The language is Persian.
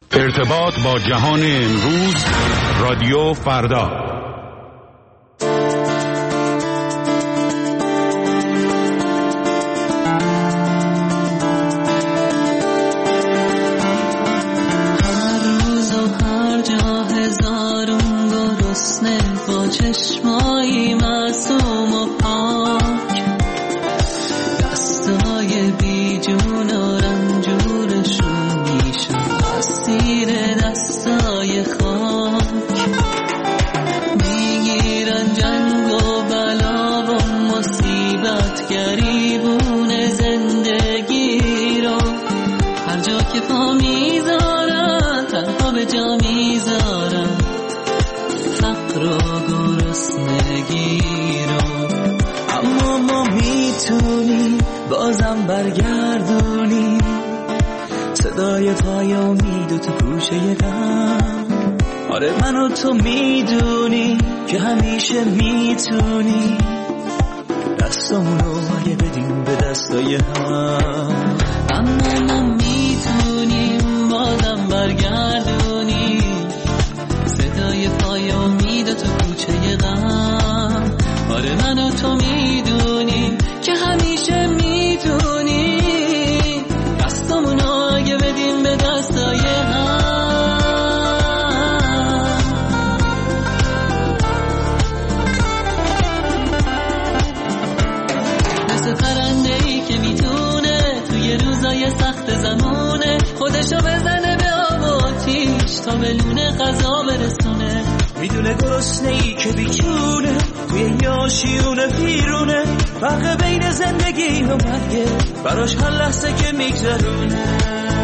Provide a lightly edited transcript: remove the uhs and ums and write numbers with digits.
ارتباط با جهان امروز، رادیو فردا. چشمایی معصوم و پاک، دستای بیجون و رنجورشون میشن اسیر دستای خاک، میگیرن جنگ و بلا و مصیبت گریبون زندگی رو، هر جا که پا میذارن تنها به جا میذارن فقر و گرسنگی رو. اما ما میتونیم بازم برگردونیم صدای پای امید و تو گوشه غم. آره من و تو میدونی که همیشه میتونی دستمونو اگه بدیم به دستای هم. اما ما میتونیم بازم برگردونیم صدای پای امید تو کوچه غم. آره من و تو میدونیم که همیشه میتونیم دستمونو اگه بدیم به دستای هم. مثل پرنده‌ای که میتونه توی روزای سخت زمونه خودشو بزنه به آب و آتیش تا به لونه غذا برسونه. میدونه گرسنه‌ای که بیچونه توی یاشیونه ویرونه، فرق بین زندگی و مرگه براش هر لحظه که میگذرونه.